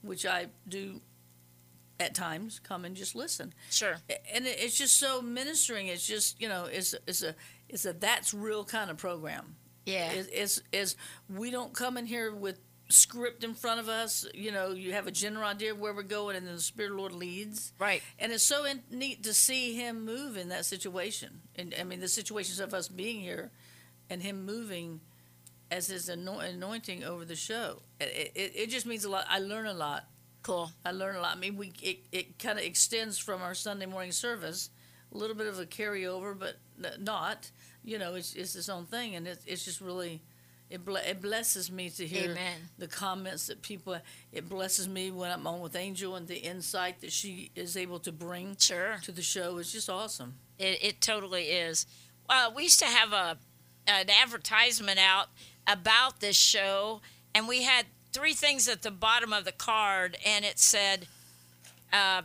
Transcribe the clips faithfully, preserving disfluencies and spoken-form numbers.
which I do at times, come and just listen. Sure. And it's just so ministering. It's just, you know, it's it's a it's a that's real kind of program. Yeah. It's, it's, it's we don't come in here with script in front of us. You know, you have a general idea of where we're going, and then the Spirit of the Lord leads. Right. And it's so in, neat to see Him move in that situation. And I mean, the situations of us being here, and Him moving as His anointing over the show. It, it, it just means a lot. I learn a lot. Cool. I learn a lot. I mean, we it, it kind of extends from our Sunday morning service, a little bit of a carryover, but not. You know, it's it's its own thing, and it, it's just really, it ble- it blesses me to hear Amen. the comments that people. It blesses me when I'm on with Angel and the insight that she is able to bring Sure. to the show. It's just awesome. It, it totally is. Uh, we used to have a an advertisement out about this show, and we had three things at the bottom of the card, and it said, um,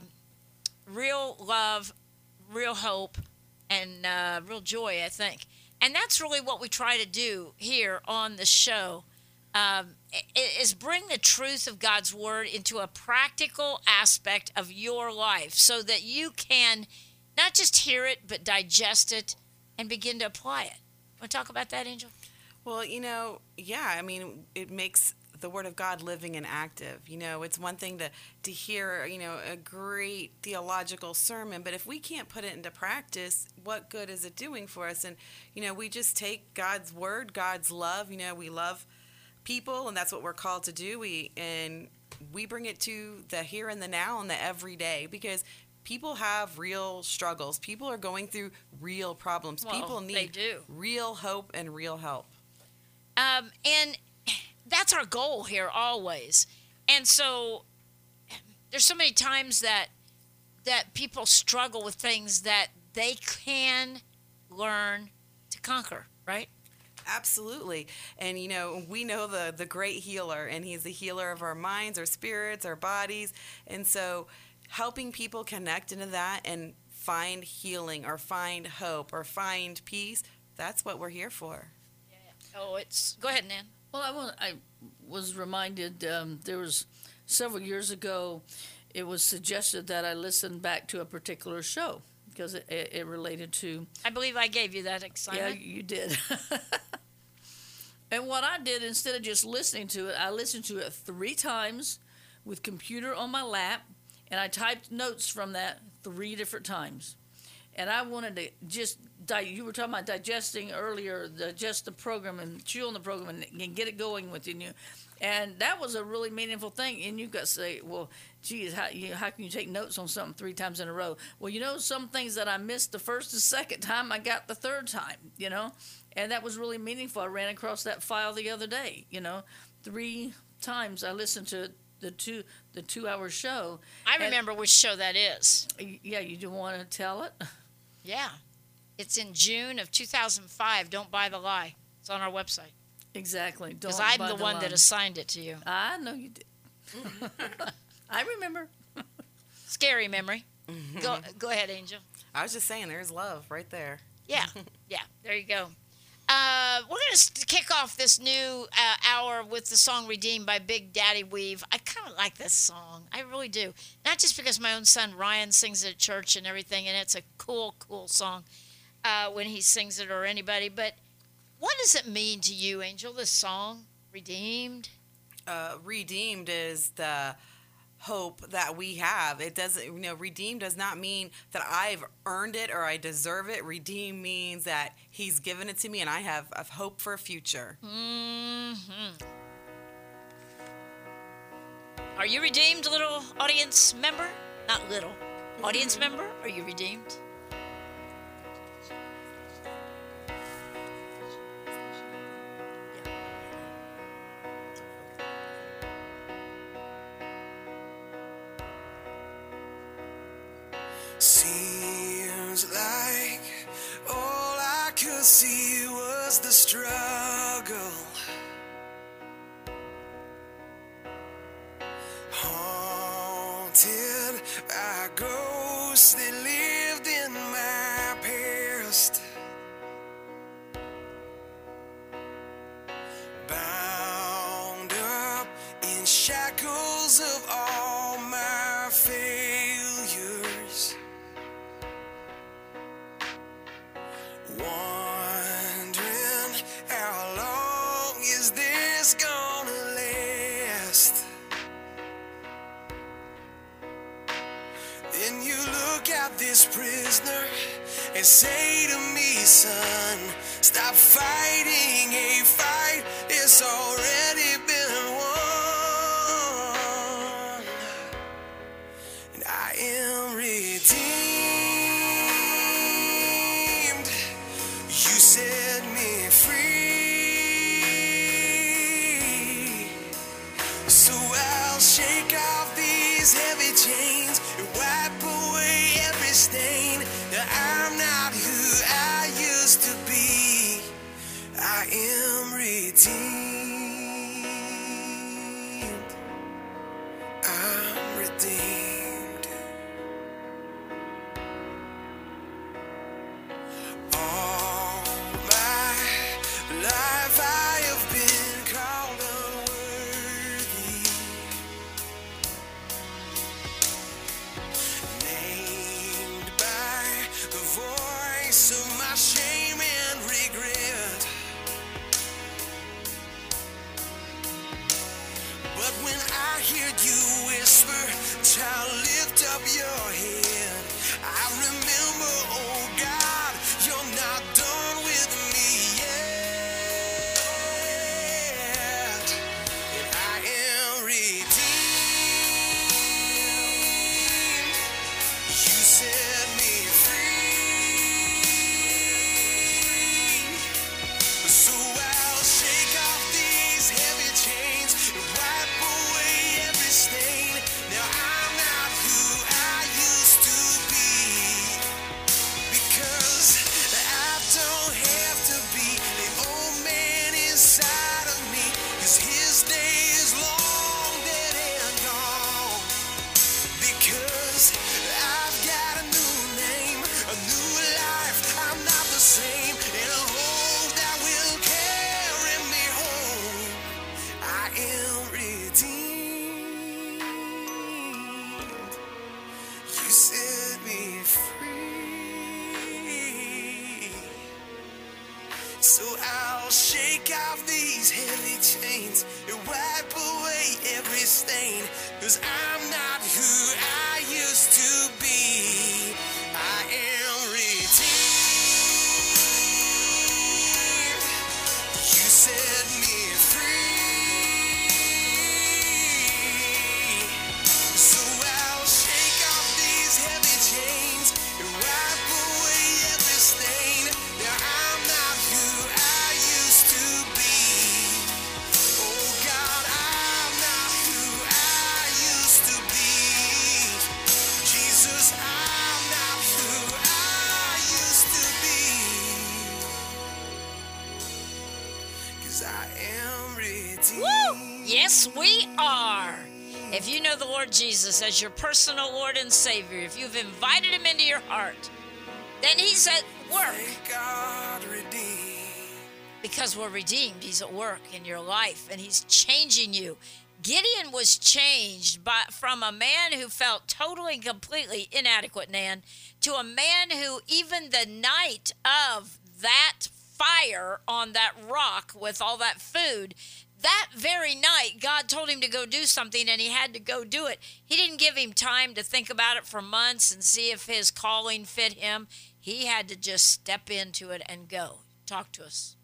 real love, real hope, and uh, real joy, I think. And that's really what we try to do here on the show, um, is bring the truth of God's Word into a practical aspect of your life so that you can not just hear it, but digest it and begin to apply it. Want to talk about that, Angel? Well, you know, yeah, I mean, it makes the Word of God living and active. You know, it's one thing to, to hear, you know, a great theological sermon, but if we can't put it into practice, what good is it doing for us? And, you know, we just take God's Word, God's love, you know, we love people, and that's what we're called to do. We and we bring it to the here and the now and the everyday, because people have real struggles. People are going through real problems. Well, people they need do. real hope and real help. Um, and that's our goal here always. And so there's so many times that that people struggle with things that they can learn to conquer, right? Absolutely. And, you know, we know the, the great healer, and he's the healer of our minds, our spirits, our bodies. And so helping people connect into that and find healing or find hope or find peace, that's what we're here for. Yeah. Oh, it's... Go ahead, Nan. Well, I want. I was reminded um, there was several years ago. It was suggested that I listen back to a particular show because it, it, it related to. I believe I gave you that assignment. Yeah, you did. And what I did, instead of just listening to it, I listened to it three times with computer on my lap, and I typed notes from that three different times. And I wanted to just, di- you were talking about digesting earlier, digest the program and chew on the program and, and get it going within you. And that was a really meaningful thing. And you got to say, well, geez, how, you, how can you take notes on something three times in a row? Well, you know, some things that I missed the first and second time, I got the third time, you know. And that was really meaningful. I ran across that file the other day, you know. Three times I listened to the two the two-hour show. I remember and, which show that is. Yeah, you do want to tell it? Yeah. It's in June of two thousand five. Don't Buy the Lie. It's on our website. Exactly. Because I'm the, the one lie. that assigned it to you. I know you did. I remember. Scary memory. Go go ahead, Angel. I was just saying, there's love right there. Yeah. Yeah. There you go. Uh, we're going to kick off this new uh, hour with the song Redeemed by Big Daddy Weave. I kind of like this song. I really do. Not just because my own son Ryan sings it at church and everything, and it's a cool, cool song uh, when he sings it or anybody, but what does it mean to you, Angel, this song, Redeemed? Uh, redeemed is the hope that we have. It doesn't, you know, redeemed does not mean that I've earned it or I deserve it. Redeemed means that he's given it to me and I have, have hope for a future. Mm-hmm. Are you redeemed, little audience member? Not little. Audience member, are you redeemed? Seems like all I could see was the struggle, haunted by ghosts that lived in my past, bound up in shackles of all at this prisoner and say to me, son, stop fighting a fight, it's already been won. And I am redeemed. You set me free. So I'll shake off these heavy chains and wipe away every stain. Now I'm not who I used to be. I am redeemed. I'm redeemed. All my life I have been called unworthy, named by the voice of my shame and regret. But when I hear you whisper, child, lift up your head, I remember, oh God, you're not done with me yet. And I am redeemed. You set me free. So I'll shake off these heavy chains and wipe away every stain. Now I'm not who I used to be, because I don't have to be the old man inside of me, because his day is long dead and gone. Because I've got a new name, a new life, I'm not the same, and a hope that will carry me home. I am redeemed. You set me free. So I'll shake off these heavy chains and wipe away every stain, 'cause I'm not who I used to be. I am redeemed. You set me free. So I'll shake off these heavy chains and wipe away every stain. Now I'm not who I used to be. Oh God, I'm not who I used to be. Jesus, I'm not who I used to be. 'Cause I am redeemed. Woo! Yes, we are. If you know the Lord Jesus as your personal Lord and Savior, if you've invited him into your heart, then he's at work. Thank God redeemed. Because we're redeemed, he's at work in your life, and he's changing you. Gideon was changed by, from a man who felt totally and completely inadequate, Nan, to a man who, even the night of that fire on that rock with all that food, that very night, God told him to go do something, and he had to go do it. He didn't give him time to think about it for months and see if his calling fit him. He had to just step into it and go. Talk to us.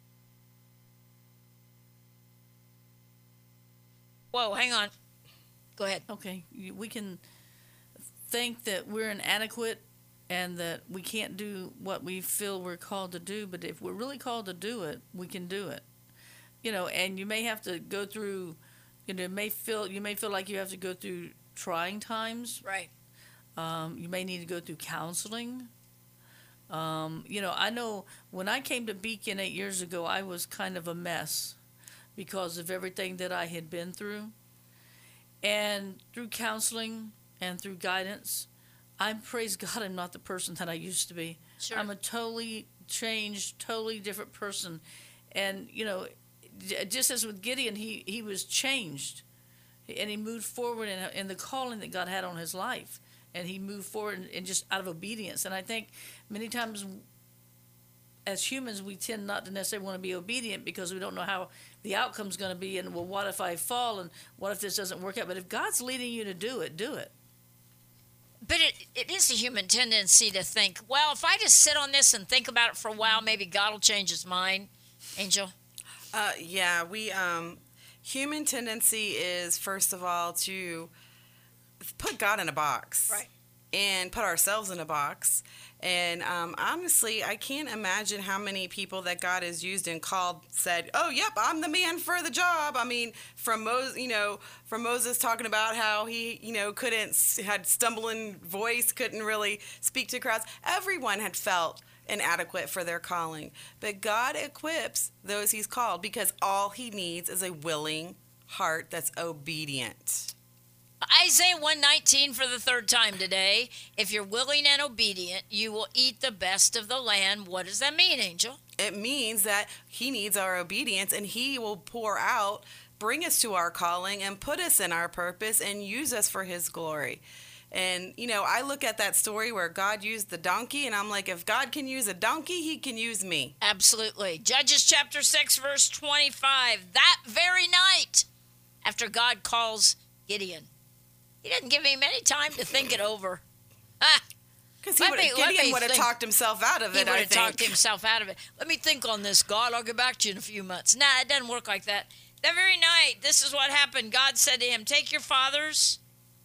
Whoa, hang on. Go ahead. Okay, you- we can think that we're inadequate and that we can't do what we feel we're called to do, but if we're really called to do it, we can do it. You know, and you may have to go through, you know, may feel you may feel like you have to go through trying times. Right. Um, you may need to go through counseling. Um, you know, I know when I came to Beacon eight years ago, I was kind of a mess because of everything that I had been through. And through counseling and through guidance, I praise God I'm not the person that I used to be. Sure. I'm a totally changed, totally different person. And, you know, j- just as with Gideon, he, he was changed. And he moved forward in, in the calling that God had on his life. And he moved forward in, in just out of obedience. And I think many times as humans, we tend not to necessarily want to be obedient because we don't know how the outcome's going to be. And, well, what if I fall? And what if this doesn't work out? But if God's leading you to do it, do it. but it, it is a human tendency to think, well, if I just sit on this and think about it for a while, maybe God will change his mind. Angel? Uh, yeah, we um, human tendency is first of all to put God in a box, Right. and put ourselves in a box. And um, honestly, I can't imagine how many people that God has used and called said, "Oh, yep, I'm the man for the job." I mean, from Moses, you know, from Moses talking about how he, you know, couldn't had stumbling voice, couldn't really speak to crowds. Everyone had felt inadequate for their calling, but God equips those He's called because all He needs is a willing heart that's obedient. Isaiah one nineteen for the third time today. If you're willing and obedient, you will eat the best of the land. What does that mean, Angel? It means that He needs our obedience, and He will pour out, bring us to our calling, and put us in our purpose and use us for His glory. And, you know, I look at that story where God used the donkey, and I'm like, if God can use a donkey, He can use me. Absolutely. Judges chapter six, verse twenty-five. That very night, after God calls Gideon, He doesn't give him any time to think it over. Ah, Because Let me- let Gideon me would have think. talked himself out of he it, would I have think. talked himself out of it. Let me think on this, God. I'll get back to you in a few months. Nah, it doesn't work like that. That very night, this is what happened. God said to him, take your father's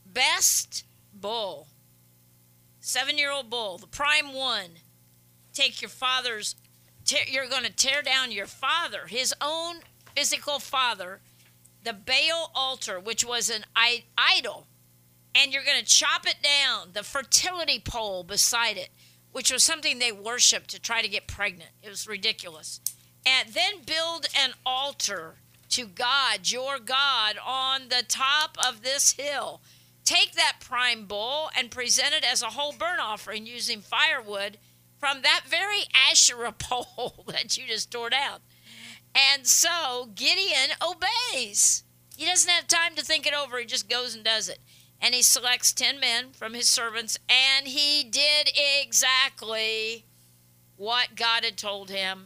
best bull, seven-year-old bull, the prime one. Take your father's, te- you're going to tear down your father, his own physical father, the Baal altar, which was an I- idol, and you're going to chop it down, the fertility pole beside it, which was something they worshiped to try to get pregnant. It was ridiculous. And then build an altar to God, your God, on the top of this hill. Take that prime bull and present it as a whole burnt offering using firewood from that very Asherah pole that you just tore down. And so Gideon obeys. He doesn't have time to think it over. He just goes and does it. And he selects ten men from his servants, and he did exactly what God had told him.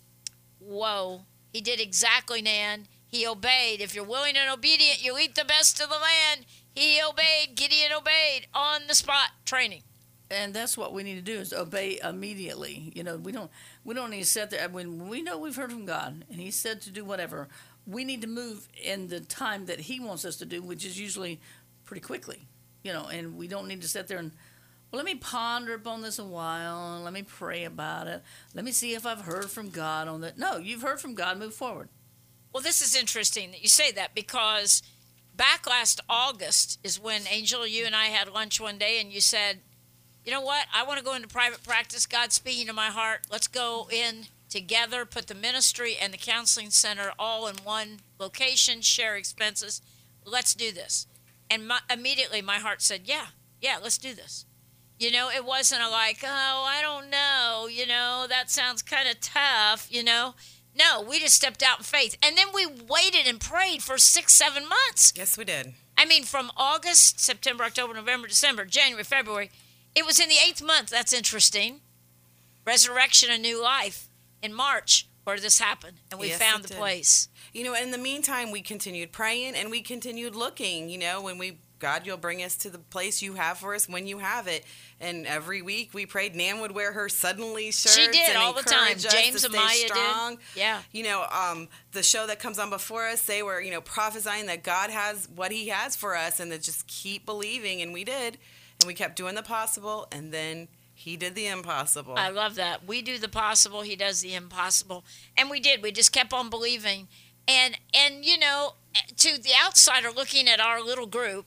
Whoa. He did exactly, Nan. He obeyed. If you're willing and obedient, you'll eat the best of the land. He obeyed. Gideon obeyed on the spot training. And that's what we need to do is obey immediately. You know, we don't we don't need to sit there when we know we've heard from God and He said to do whatever. We need to move in the time that He wants us to do, which is usually pretty quickly. You know, and we don't need to sit there and well, let me ponder upon this a while and let me pray about it. Let me see if I've heard from God on that. No, you've heard from God. Move forward. Well, this is interesting that you say that because back last August is when, Angel, you and I had lunch one day and you said, you know what? I want to go into private practice. God's speaking to my heart. Let's go in together, put the ministry and the counseling center all in one location, share expenses. Let's do this. And my, immediately my heart said, yeah, yeah, let's do this. You know, it wasn't a like, oh, I don't know, you know, that sounds kind of tough, you know. No, we just stepped out in faith. And then we waited and prayed for six, seven months. Yes, we did. I mean, from August, September, October, November, December, January, February. It was in the eighth month. That's interesting. Resurrection, a new life in March where this happened. And we Yes, found it the did. place. You know, in the meantime, we continued praying and we continued looking. You know, when we, God, you'll bring us to the place you have for us when you have it. And every week we prayed. Nan would wear her suddenly shirts. She did and all the time. encourage us James to and stay Maya strong. did. Yeah. You know, um, the show that comes on before us, they were, you know, prophesying that God has what He has for us, and to just keep believing. And we did, and we kept doing the possible, and then He did the impossible. I love that. We do the possible. He does the impossible. And we did. We just kept on believing. And, and you know, to the outsider looking at our little group,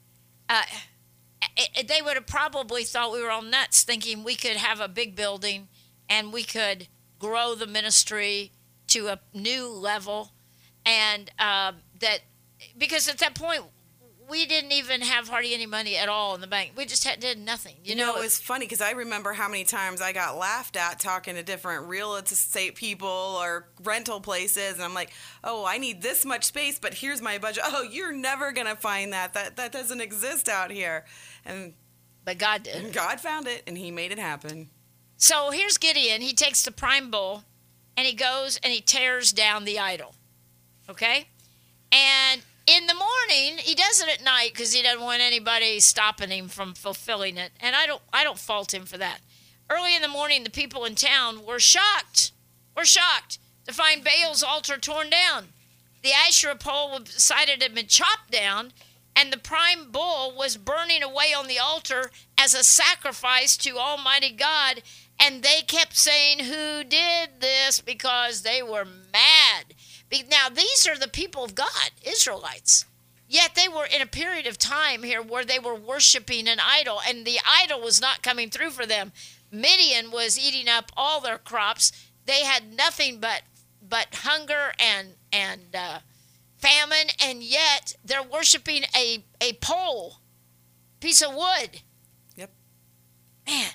uh, it, they would have probably thought we were all nuts, thinking we could have a big building and we could grow the ministry to a new level. And uh, that, because at that point, we didn't even have hardly any money at all in the bank. We just had, did nothing. You, You know, know, it was funny because I remember how many times I got laughed at talking to different real estate people or rental places, and I'm like, "Oh, I need this much space, but here's my budget." "Oh, you're never gonna find that. That that doesn't exist out here." And but God did. God found it, and He made it happen. So here's Gideon. He takes the prime bull, and he goes and he tears down the idol. Okay? And in the morning, he does it at night because he doesn't want anybody stopping him from fulfilling it. And I don't, I don't fault him for that. Early in the morning, the people in town were shocked, were shocked to find Baal's altar torn down. The Asherah pole was decided had been chopped down, and the prime bull was burning away on the altar as a sacrifice to Almighty God. And they kept saying, who did this? Because they were mad. Now, these are the people of God, Israelites. Yet they were in a period of time here where they were worshiping an idol, and the idol was not coming through for them. Midian was eating up all their crops. They had nothing but but hunger and and uh, famine, and yet they're worshiping a, a pole, piece of wood. Yep. Man.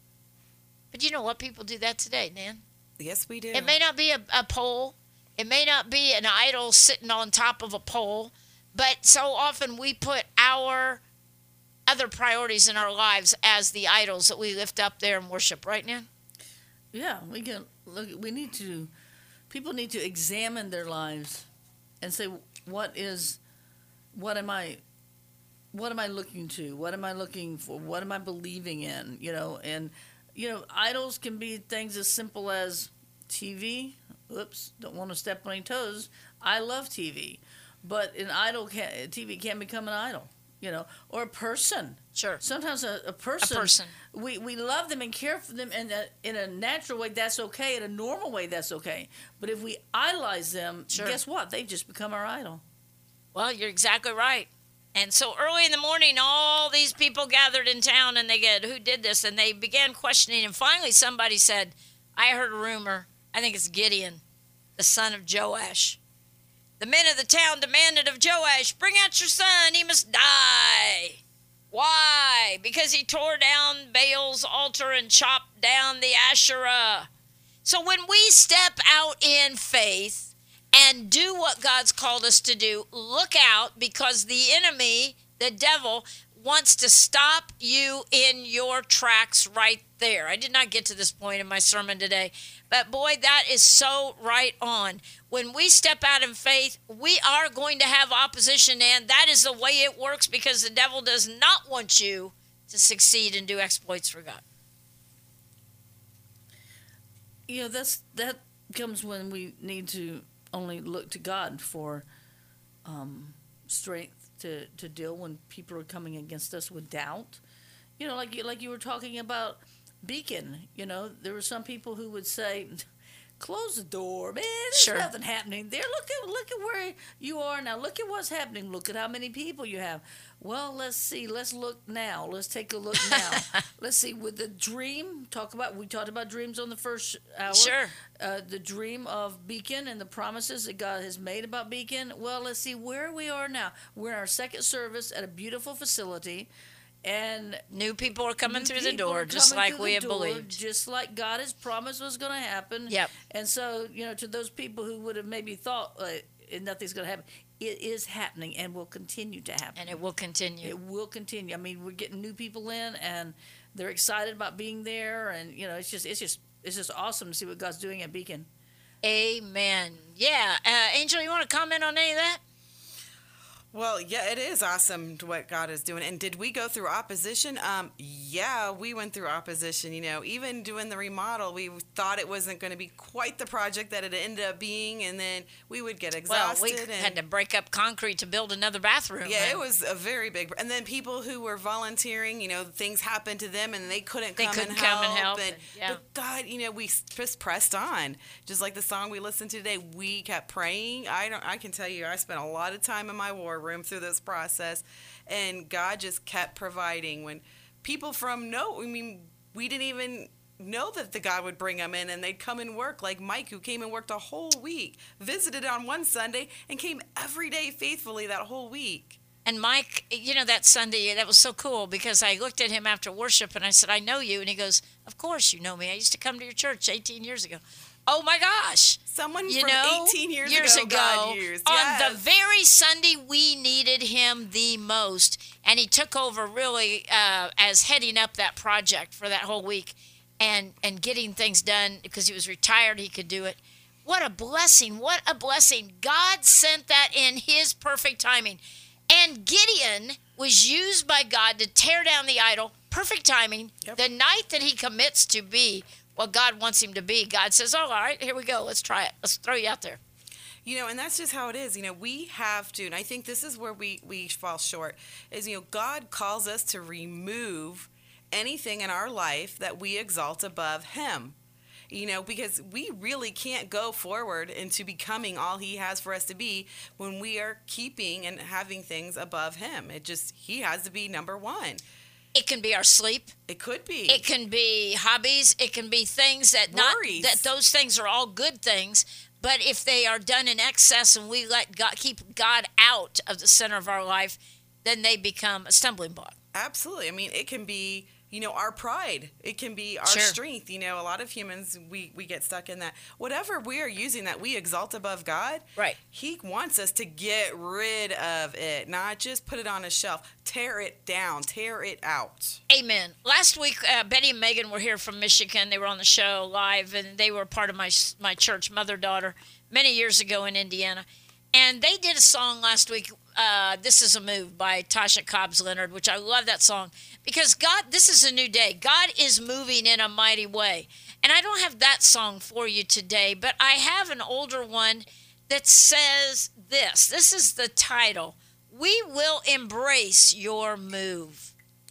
But you know what? People do that today, Nan. Yes, we do. It may not be a, a pole. It may not be an idol sitting on top of a pole. But so often we put our other priorities in our lives as the idols that we lift up there and worship. Right, Nan? Yeah, we can look. We need to. People need to examine their lives and say, what is, what am I, what am I looking to? What am I looking for? What am I believing in? You know, and you know, idols can be things as simple as T V. Oops, don't want to step on any toes. I love T V, but an idol can T V can become an idol. You know, or a person. Sure. Sometimes a, a person. A person. We, we love them and care for them in a, in a natural way, that's okay. In a normal way, that's okay. But if we idolize them, Sure. guess what? They've just become our idol. Well, you're exactly right. And so early in the morning, all these people gathered in town, and they get, who did this? And they began questioning. And finally, somebody said, I heard a rumor. I think it's Gideon, the son of Joash. The men of the town demanded of Joash, bring out your son, he must die. Why? Because he tore down Baal's altar and chopped down the Asherah. So when we step out in faith and do what God's called us to do, look out, because the enemy, the devil, wants to stop you in your tracks right there. I did not get to this point in my sermon today, but boy, that is so right on. When we step out in faith, we are going to have opposition, and that is the way it works, because the devil does not want you to succeed and do exploits for God. You know, that's that comes when we need to only look to God for um, strength to, to deal when people are coming against us with doubt. You know, like you, like you were talking about Beacon. You know, there were some people who would say, close the door, man. There's Sure. nothing happening there. Look at look at where you are now. Look at what's happening. Look at how many people you have. Well, let's see. Let's look now. Let's take a look now. Let's see. With the dream, talk about. We talked about dreams on the first hour. Sure. Uh, the dream of Beacon and the promises that God has made about Beacon. Well, let's see where we are now. We're in our second service at a beautiful facility. And New people are coming new through the people door, are just coming like through we the have door, believed. just like God has promised was going to happen. Yep. And so, you know, to those people who would have maybe thought uh, nothing's going to happen, it is happening and will continue to happen. And it will continue. It will continue. I mean, we're getting new people in, and they're excited about being there, and you know, it's just, it's just, it's just awesome to see what God's doing at Beacon. Amen. Yeah. Uh, Angel, you want to comment on any of that? Well, yeah, it is awesome what God is doing. And did we go through opposition? Um, yeah, we went through opposition. You know, even doing the remodel, we thought it wasn't going to be quite the project that it ended up being, and then we would get exhausted. Well, we and, had to break up concrete to build another bathroom. yeah, and it was a very big. And then people who were volunteering, you know, things happened to them, and they couldn't They come couldn't and come help. and help, And, and- yeah. But God, you know, we just pressed on, just like the song we listened to today. We kept praying. I don't. I can tell you, I spent a lot of time in my war room through this process, and God just kept providing. When people from no, I mean, we didn't even know that the God would bring them in, and they'd come and work, like Mike, who came and worked a whole week, visited on one Sunday, and came every day faithfully that whole week. And Mike, you know, that Sunday, that was so cool, because I looked at him after worship and I said, I know you. And he goes, of course you know me. I used to come to your church eighteen years ago. Oh, my gosh. Someone You from know, eighteen years, years ago, ago, God used. on Yes. the very Sunday we needed him the most. And he took over really uh, as heading up that project for that whole week and, and getting things done, because he was retired, he could do it. What a blessing. What a blessing. God sent that in his perfect timing. And Gideon was used by God to tear down the idol. Perfect timing. Yep. The night that he commits to be what God wants him to be, God says, oh, all right, here we go. Let's try it. Let's throw you out there. You know, and that's just how it is. You know, we have to, and I think this is where we, we fall short, is, you know, God calls us to remove anything in our life that we exalt above him. You know, because we really can't go forward into becoming all he has for us to be when we are keeping and having things above him. It just, he has to be number one. It can be our sleep. It could be. It can be hobbies. It can be things that not Worries. that those things are all good things. But if they are done in excess and we let God keep God out of the center of our life, then they become a stumbling block. Absolutely. I mean, it can be, you know, our pride. It can be our Sure. strength. You know, a lot of humans, we, we get stuck in that. Whatever we are using that we exalt above God, Right. he wants us to get rid of it, not just put it on a shelf. Tear it down. Tear it out. Amen. Last week, uh, Betty and Megan were here from Michigan. They were on the show live, and they were part of my my church, mother-daughter, many years ago in Indiana. And they did a song last week, uh, This Is a Move by Tasha Cobbs Leonard, which I love that song. Because God, this is a new day. God is moving in a mighty way. And I don't have that song for you today, but I have an older one that says this. This is the title. We will embrace your move.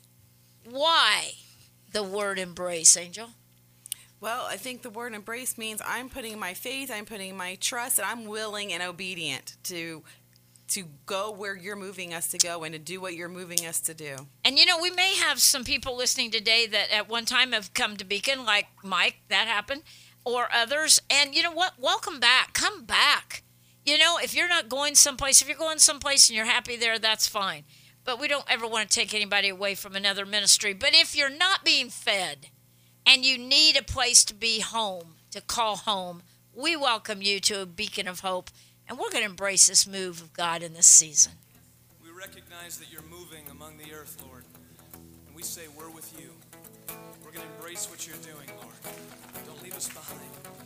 Why the word embrace, Angel? Well, I think the word embrace means I'm putting my faith, I'm putting my trust, and I'm willing and obedient to to go where you're moving us to go and to do what you're moving us to do. And, you know, we may have some people listening today that at one time have come to Beacon, like Mike, that happened, or others. And you know what? Welcome back. Come back. You know, if you're not going someplace, if you're going someplace and you're happy there, that's fine. But we don't ever want to take anybody away from another ministry. But if you're not being fed and you need a place to be home, to call home, we welcome you to a Beacon of Hope. And we're going to embrace this move of God in this season. We recognize that you're moving among the earth, Lord. And we say we're with you. We're going to embrace what you're doing, Lord. Don't leave us behind.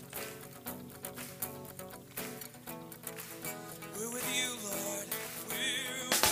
We're with you, Lord. We're with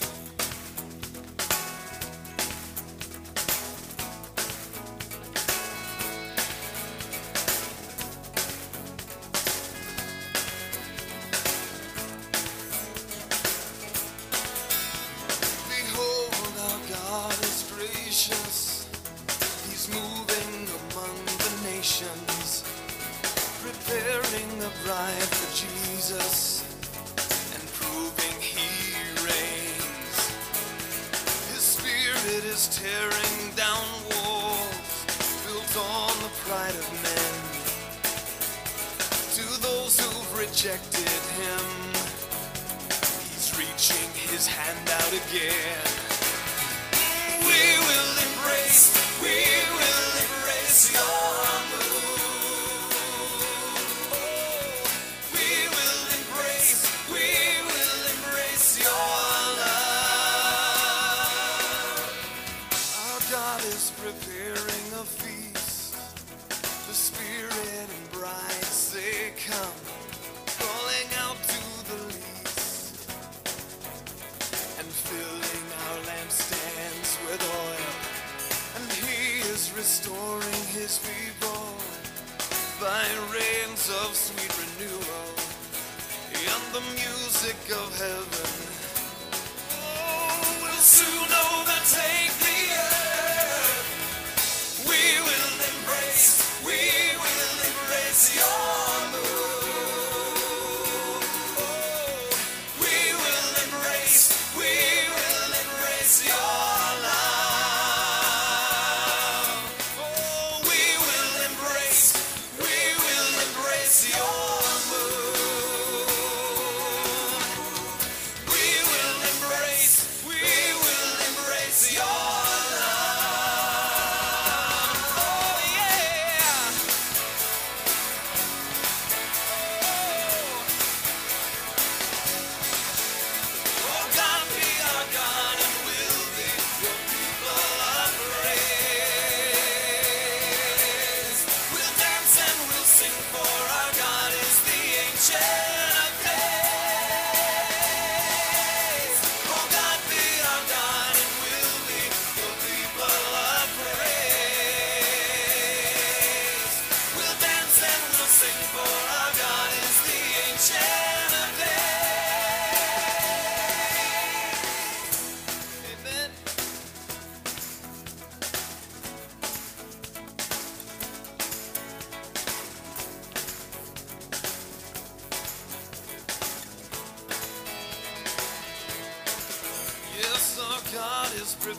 Behold, our God is gracious. He's moving among the nations, preparing a bride for Jesus and proving he reigns. His spirit is tearing down walls built on the pride of men. To those who've rejected him, he's reaching his hand out again. We will embrace, we will embrace your move. We will embrace, we will embrace your love. Our God is preparing a feast. The Spirit and bride say come, calling out to the least and filling our lampstands with oil. And he is restoring his people by rains of sweet renewal and the music of heaven. Oh, we'll soon overtake the earth. We will embrace, we will embrace your move. Oh, we will embrace, we will embrace your love. Oh, we will embrace, we will embrace your move. We will embrace, we will embrace your love. Oh, yeah. Oh, God be our God and we'll be your people of praise. We'll dance and we'll sing, for our God is the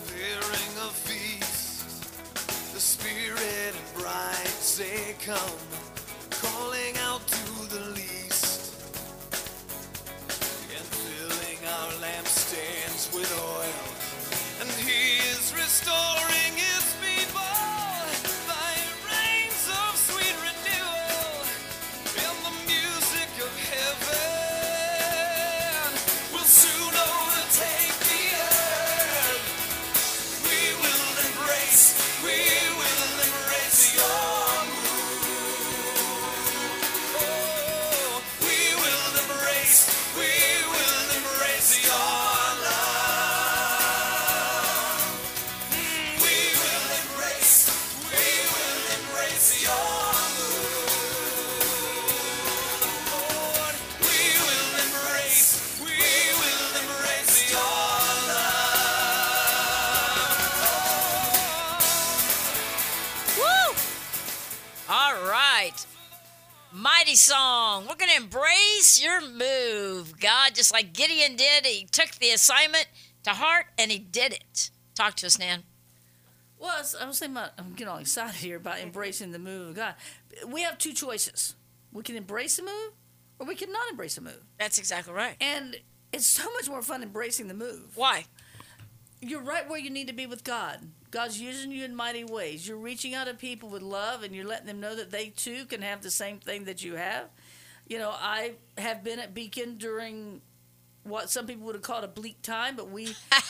preparing a feast. The Spirit and bride say come, calling out to the least, and filling our lampstands with oil. And He is restoring His people by rains of sweet renewal. And the music of heaven will soon overtake the earth. We will embrace, we will embrace your move. Oh, we will embrace, we will embrace your love. Mm, we will embrace, we will embrace your move. Lord, we will embrace, we will embrace your love. Woo! All right. Mighty song. We're going to embrace your move. God, just like Gideon did, he took the assignment to heart and he did it. Talk to us, Nan. Well, I was, I was saying about, I'm getting all excited here about embracing the move of God. We have two choices. We can embrace the move or we can not embrace the move. That's exactly right. And it's so much more fun embracing the move. Why? You're right where you need to be with God. God's using you in mighty ways. You're reaching out to people with love, and you're letting them know that they too can have the same thing that you have. You know, I have been at Beacon during what some people would have called a bleak time, but we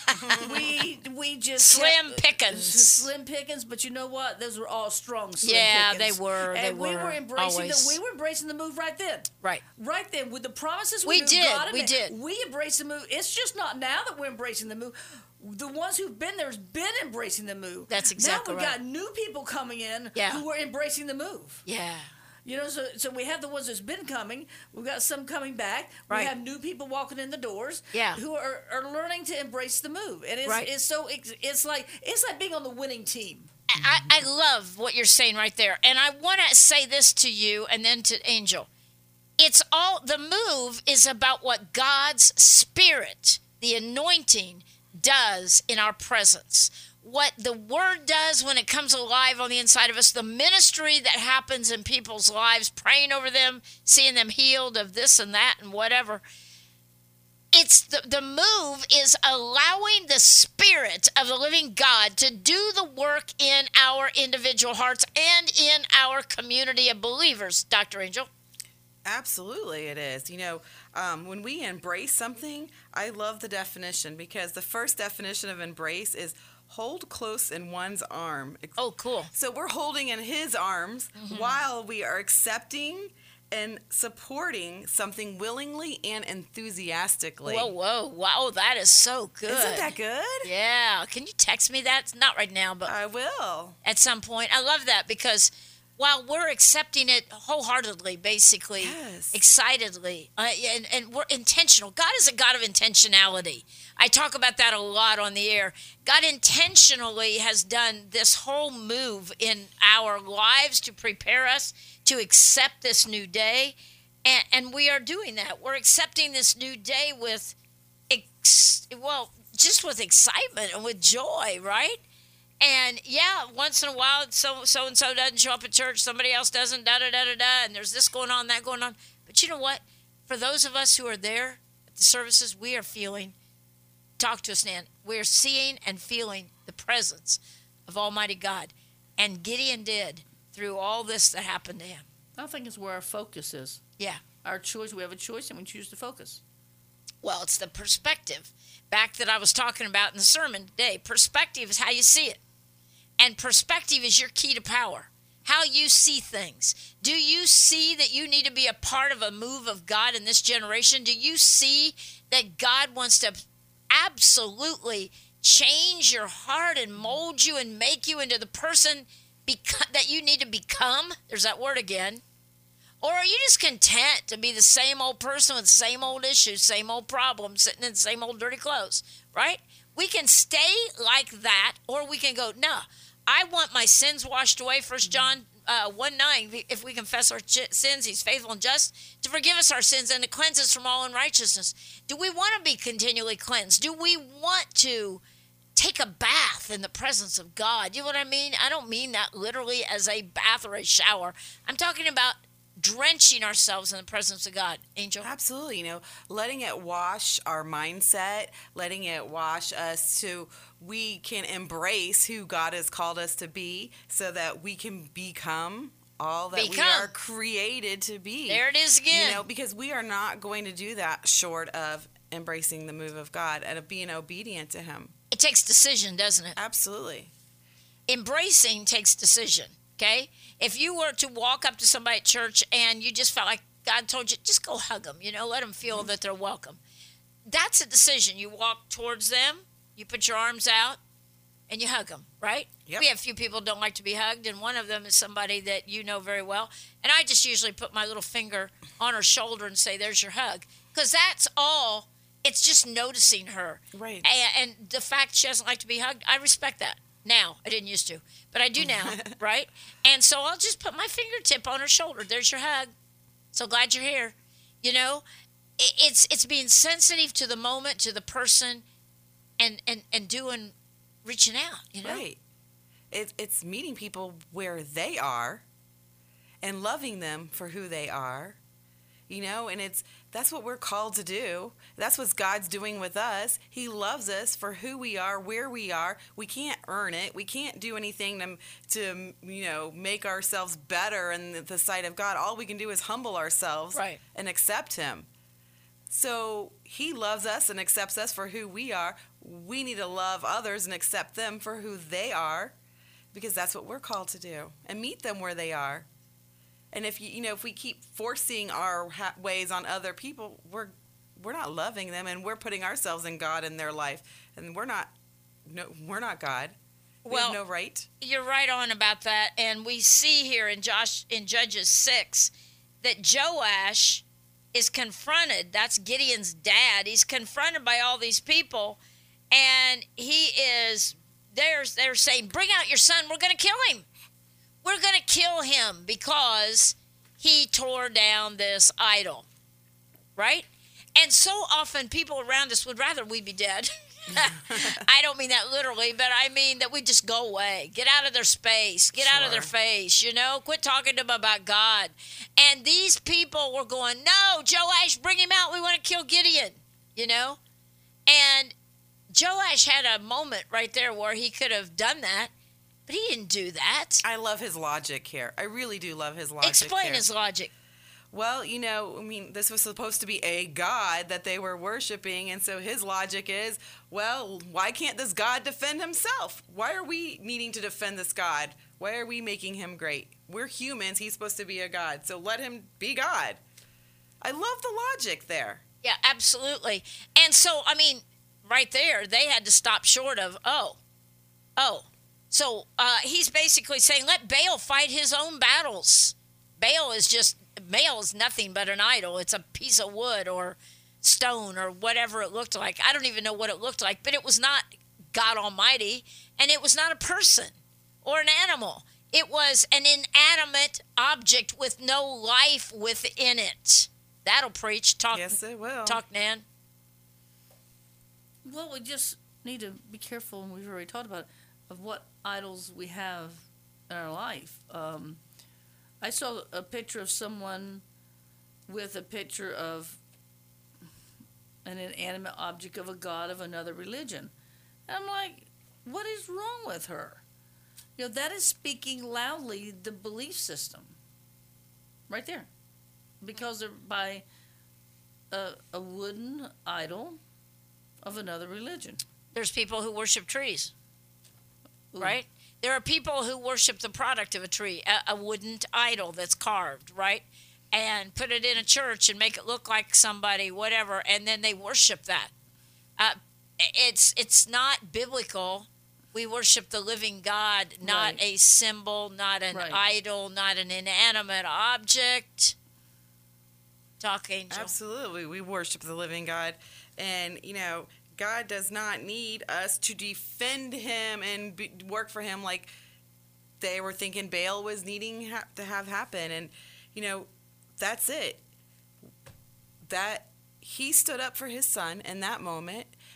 we we just Slim kept- pickings. slim pickings. But you know what? Those were all strong slim Yeah, pickings. they were, they and we were, were embracing always. the we were embracing the move right then. Right. Right then, with the promises We we, knew did, God had we made, did. we embraced the move. It's just not now that we're embracing the move. The ones who've been there has been embracing the move. That's exactly Now we've right. got new people coming in Yeah. who are embracing the move. Yeah. You know, so so we have the ones that's been coming. We've got some coming back. Right. We have new people walking in the doors. Yeah. Who are, are learning to embrace the move, and it's Right. it's so it's, it's like it's like being on the winning team. I, I love what you're saying right there. And I want to say this to you and then to Angel. It's all, the move is about what God's Spirit, the anointing, does in our presence. What the Word does when it comes alive on the inside of us, the ministry that happens in people's lives, praying over them, seeing them healed of this and that and whatever. It's the, the move is allowing the Spirit of the living God to do the work in our individual hearts and in our community of believers, Doctor Angel. Absolutely, it is. You know, um, when we embrace something, I love the definition because the first definition of embrace is hold close in one's arm. Oh, cool. So we're holding in his arms Mm-hmm. while we are accepting and supporting something willingly and enthusiastically. Whoa, whoa, wow, that is so good. Isn't that good? Yeah. Can you text me that? Not right now, but I will. at some point. I love that because while we're accepting it wholeheartedly, basically, Yes. excitedly, uh, and, and we're intentional. God is a God of intentionality. I talk about that a lot on the air. God intentionally has done this whole move in our lives to prepare us to accept this new day. And, and we are doing that. We're accepting this new day with, ex- well, just with excitement and with joy, right? And yeah, once in a while, so so and so doesn't show up at church, somebody else doesn't, da da da da da, and there's this going on, that going on. But you know what? For those of us who are there at the services, we are feeling. Talk to us, Nan. We're seeing and feeling the presence of Almighty God, and Gideon did through all this that happened to him. I think it's where our focus is. Yeah. Our choice. We have a choice, and we choose to focus. Well, it's the perspective back that I was talking about in the sermon today. Perspective is how you see it. And perspective is your key to power. How you see things. Do you see that you need to be a part of a move of God in this generation? Do you see that God wants to absolutely change your heart and mold you and make you into the person beco- that you need to become? There's that word again. Or are you just content to be the same old person with the same old issues, same old problems, sitting in the same old dirty clothes, right? We can stay like that, or we can go, no, I want my sins washed away. First John uh, one nine, if we confess our ch- sins, he's faithful and just to forgive us our sins and to cleanse us from all unrighteousness. Do we want to be continually cleansed? Do we want to take a bath in the presence of God. You know what I mean? I don't mean that literally as a bath or a shower. I'm talking about drenching ourselves in the presence of God. Angel? Absolutely. You know, letting it wash our mindset, letting it wash us so we can embrace who God has called us to be so that we can become all that Become. we are created to be. There it is again. You know, because we are not going to do that short of embracing the move of God and of being obedient to him. It takes decision, doesn't it? Absolutely. Embracing takes decision, okay? If you were to walk up to somebody at church and you just felt like God told you, just go hug them, you know, let them feel that they're welcome. That's a decision. You walk towards them, you put your arms out, and you hug them, right? Yep. We have a few people who don't like to be hugged, and one of them is somebody that you know very well. And I just usually put my little finger on her shoulder and say, there's your hug. Because that's all. It's just noticing her. Right. And, and the fact she doesn't like to be hugged, I respect that. Now. I didn't used to. But I do now, right? And so I'll just put my fingertip on her shoulder. There's your hug. So glad you're here. You know, it, it's it's being sensitive to the moment, to the person, and, and, and doing, reaching out, you know? Right. It, it's meeting people where they are and loving them for who they are, you know, and it's that's what we're called to do. That's what God's doing with us. He loves us for who we are, where we are. We can't earn it. We can't do anything to, to you know, make ourselves better in the sight of God. All we can do is humble ourselves Right. and accept him. So he loves us and accepts us for who we are. We need to love others and accept them for who they are, because that's what we're called to do, and meet them where they are. And if you you know if we keep forcing our ha- ways on other people, we're we're not loving them, and we're putting ourselves in God in their life, and we're not no we're not God. We Well, have no right. You're right on about that, and we see here in Josh in Judges six that Joash is confronted. That's Gideon's dad. He's confronted by all these people, and he is there's they're saying, "Bring out your son. We're going to kill him. We're going to kill him because he tore down this idol." Right? And so often people around us would rather we be dead. I don't mean that literally, but I mean that we just go away. Get out of their space. Get out of their Sure. face, you know? Quit talking to them about God. And these people were going, no, Joash, bring him out. We want to kill Gideon, you know? And Joash had a moment right there where he could have done that, but he didn't do that. I love his logic here. I really do love his logic Explain here. his logic. Well, you know, I mean, this was supposed to be a god that they were worshiping, and so his logic is, well, why can't this god defend himself? Why are we needing to defend this god? Why are we making him great? We're humans. He's supposed to be a god, so let him be God. I love the logic there. Yeah, absolutely. And so, I mean, right there, they had to stop short of, oh, oh. So uh, he's basically saying, let Baal fight his own battles. Baal is just, Baal is nothing but an idol. It's a piece of wood or stone or whatever it looked like. I don't even know what it looked like, but it was not God Almighty, and it was not a person or an animal. It was an inanimate object with no life within it. That'll preach. Talk, Yes, it will. talk, Nan. Well, we just need to be careful, and we've already talked about it, of what idols we have in our life. Um, I saw a picture of someone with a picture of an inanimate object of a god of another religion. And I'm like, what is wrong with her? You know, that is speaking loudly the belief system. Right there. Because they're by a, a wooden idol of another religion. There's people who worship trees, Ooh. right? There are people who worship the product of a tree, a, a wooden idol that's carved, right? And put it in a church and make it look like somebody, whatever, and then they worship that. Uh, it's it's not biblical. We worship the living God, not Right. a symbol, not an Right. idol, not an inanimate object. Talk, Angel. Absolutely. We worship the living God. And, you know, God does not need us to defend him and be, work for him like they were thinking Baal was needing ha- to have happen. And, you know, that's it. That he stood up for his son in that moment,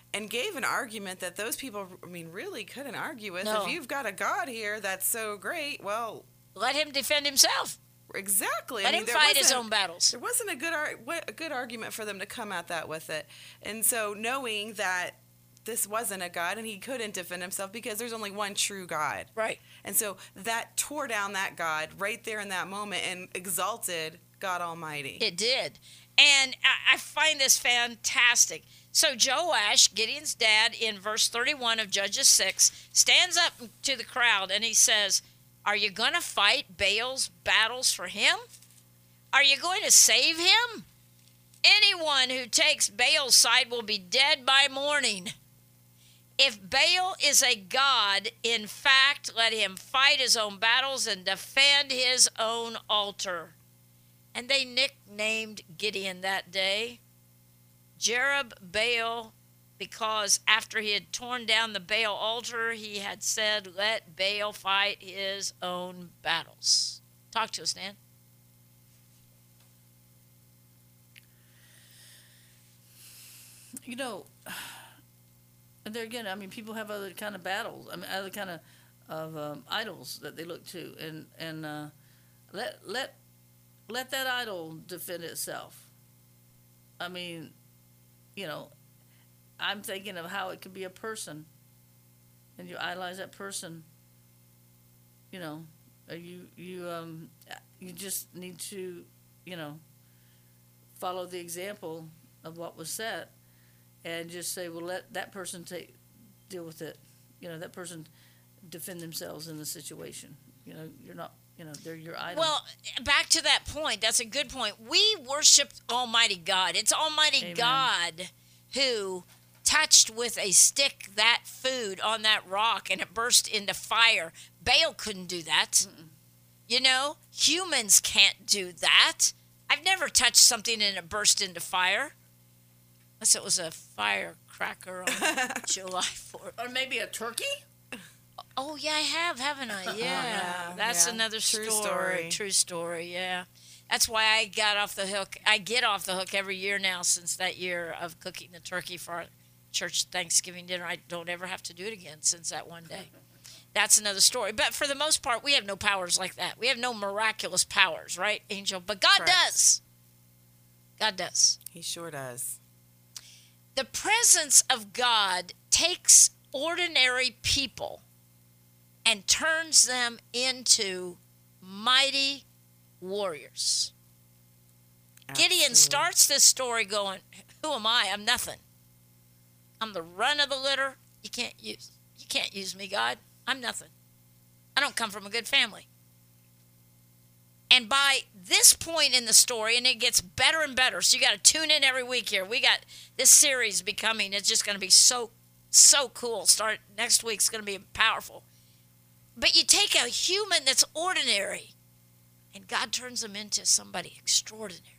and gave an argument that those people, I mean, really couldn't argue with. No. If you've got a God here that's so great, well, Let him defend himself. exactly. Let I mean, him there fight his wasn't- own battles. There wasn't a good ar- wa- a good argument for them to come at that with it. And so knowing that this wasn't a God and he couldn't defend himself because there's only one true God. Right. And so that tore down that God right there in that moment and exalted God Almighty. It did. And I, I find this fantastic. So Joash, Gideon's dad, in verse thirty-one of Judges six, stands up to the crowd and he says, are you going to fight Baal's battles for him? Are you going to save him? Anyone who takes Baal's side will be dead by morning. If Baal is a god, in fact, let him fight his own battles and defend his own altar. And they nicknamed Gideon that day Jerub Baal, because after he had torn down the Baal altar, he had said, let Baal fight his own battles. Talk to us, Dan. You know, and there again, I mean, people have other kind of battles. I mean, other kind of of um, idols that they look to, and and uh, let let let that idol defend itself. I mean, you know, I'm thinking of how it could be a person, and you idolize that person. You know, or you you um you just need to, you know, follow the example of what was set. And just say, well, let that person take deal with it. You know, that person defend themselves in the situation. You know, you're not, you know, they're your idol. Well, back to that point. That's a good point. We worship Almighty God. It's Almighty Amen. God who touched with a stick that food on that rock and it burst into fire. Baal couldn't do that. Mm-mm. You know, humans can't do that. I've never touched something and it burst into fire. Unless it was a firecracker on July fourth. Or maybe a turkey? Oh, yeah, I have, haven't I? Yeah. yeah, That's yeah. another True story. story. True story, yeah. That's why I got off the hook. I get off the hook every year now since that year of cooking the turkey for our church Thanksgiving dinner. I don't ever have to do it again since that one day. That's another story. But for the most part, we have no powers like that. We have no miraculous powers, right, Angel? But God Correct. does. God does. He sure does. The presence of God takes ordinary people and turns them into mighty warriors. Gideon Absolutely. starts this story going, who am I? I'm nothing. I'm the run of the litter. You can't use you can't use me, God. I'm nothing. I don't come from a good family. And by this point in the story, and it gets better and better, so you got to tune in every week here. We got this series becoming, it's just going to be so, so cool. Start next week's going to be powerful. But you take a human that's ordinary, and God turns them into somebody extraordinary.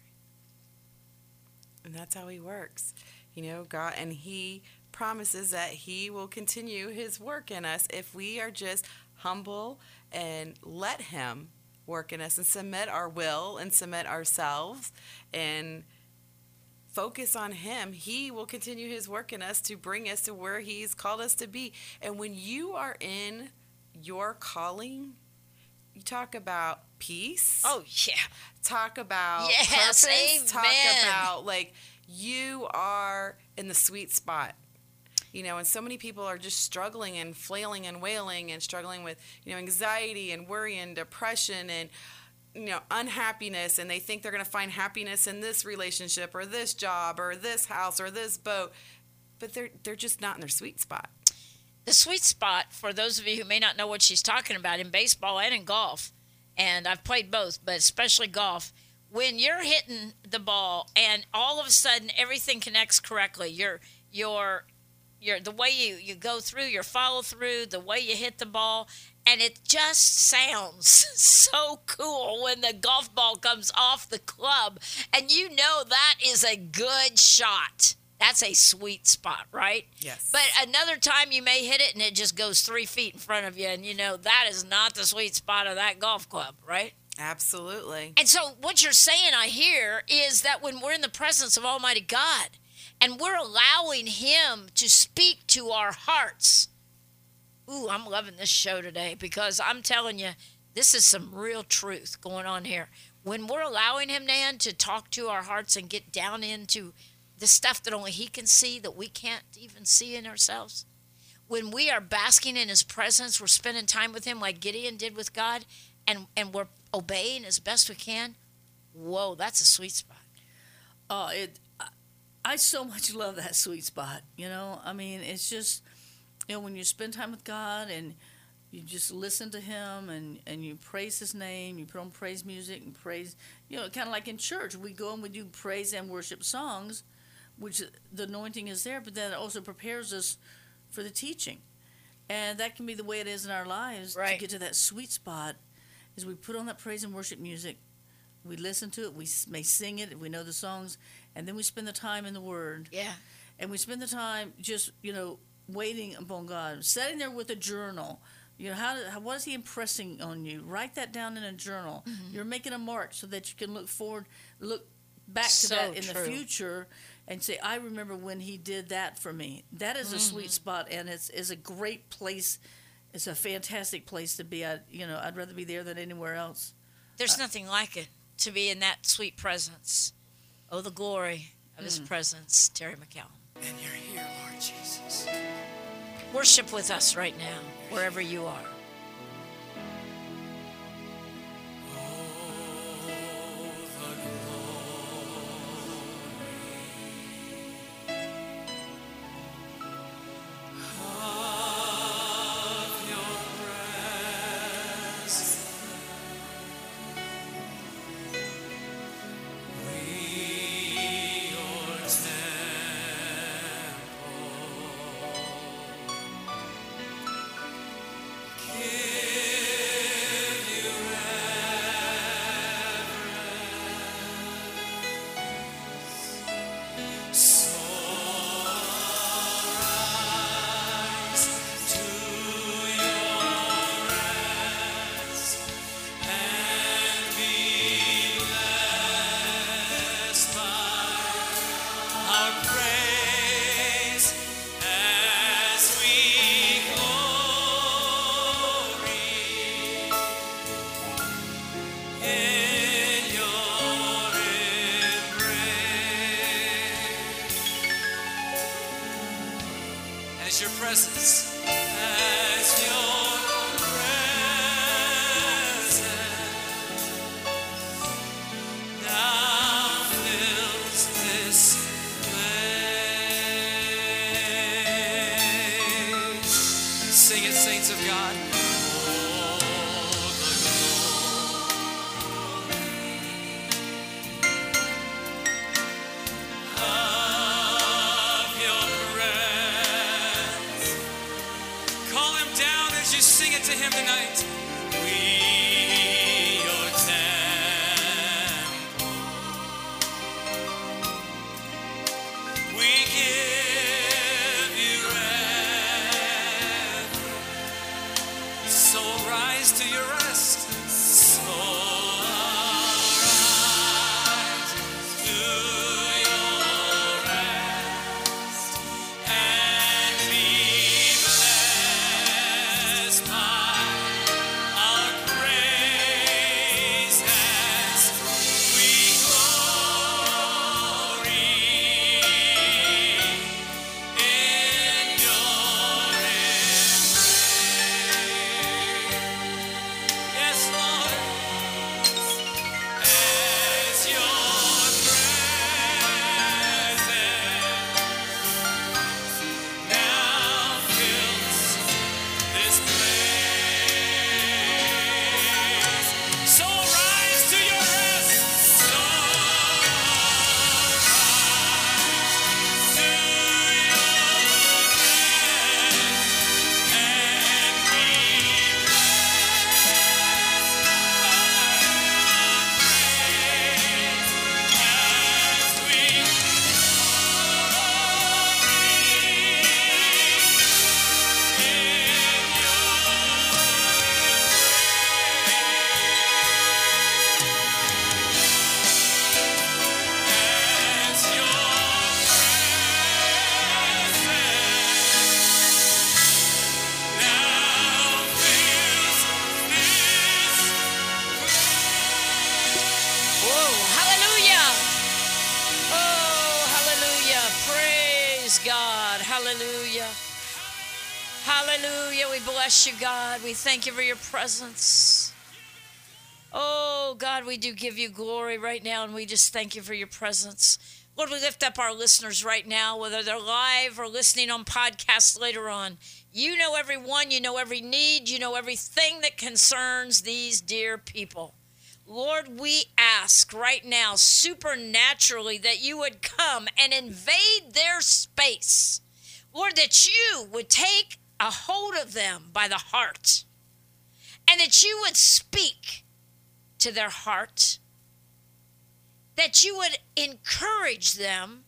And that's how he works. You know, God, and he promises that he will continue his work in us if we are just humble and let him work in us and submit our will and submit ourselves and focus on him. He will continue his work in us to bring us to where he's called us to be. And when you are in your calling, you talk about peace. Oh, yeah. Talk about Yes, purpose. Talk amen. about, like, you are in the sweet spot. You know, and so many people are just struggling and flailing and wailing and struggling with, you know, anxiety and worry and depression and, you know, unhappiness. And they think they're going to find happiness in this relationship or this job or this house or this boat. But they're they're just not in their sweet spot. The sweet spot, for those of you who may not know what she's talking about, in baseball and in golf, and I've played both, but especially golf, when you're hitting the ball and all of a sudden everything connects correctly, your your your the way you, you go through, your follow through, the way you hit the ball, and it just sounds so cool when the golf ball comes off the club, and you know that is a good shot. That's a sweet spot, right? Yes. But another time you may hit it and it just goes three feet in front of you, and you know that is not the sweet spot of that golf club, right? Absolutely. And so what you're saying, I hear, is that when we're in the presence of Almighty God and we're allowing him to speak to our hearts. Ooh, I'm loving this show today because I'm telling you, this is some real truth going on here. When we're allowing him, Nan, to talk to our hearts and get down into the stuff that only he can see, that we can't even see in ourselves, when we are basking in his presence, we're spending time with him like Gideon did with God, and, and we're obeying as best we can, whoa, that's a sweet spot. Oh, it. I, I so much love that sweet spot. You know, I mean, it's just, you know, when you spend time with God and you just listen to him and, and you praise his name, you put on praise music and praise, you know, kind of like in church, we go and we do praise and worship songs, which the anointing is there, but then it also prepares us for the teaching. And that can be the way it is in our lives, right, to get to that sweet spot, is we put on that praise and worship music, we listen to it, we may sing it, we know the songs, and then we spend the time in the Word. Yeah. And we spend the time just, you know, waiting upon God, sitting there with a journal. You know, how, how what is he impressing on you? Write that down in a journal. Mm-hmm. You're making a mark so that you can look forward, look back to so that in true. the future and say, I remember when he did that for me. That is mm-hmm. a sweet spot, and it's is a great place. It's a fantastic place to be. I, you know, I'd rather be there than anywhere else. There's uh, nothing like it, to be in that sweet presence. Oh, the glory of mm. his presence, Terry McCallum. And you're here, Lord Jesus. Worship with us right now, wherever you are. Your presence, as your presence now fills this place. Sing it, saints of God. Sing it to him tonight. We, your temple, we give you reverence. So rise to your rest. So rise to your rest and be blessed by our praise as we glory in your embrace. Yes, Hallelujah. Hallelujah. We bless you, God. We thank you for your presence. Oh, God, we do give you glory right now, and we just thank you for your presence. Lord, we lift up our listeners right now, whether they're live or listening on podcasts later on. You know every one, you know every need, you know everything that concerns these dear people. Lord, we ask right now, supernaturally, that you would come and invade their space. Lord, that you would take a hold of them by the heart, and that you would speak to their heart, that you would encourage them,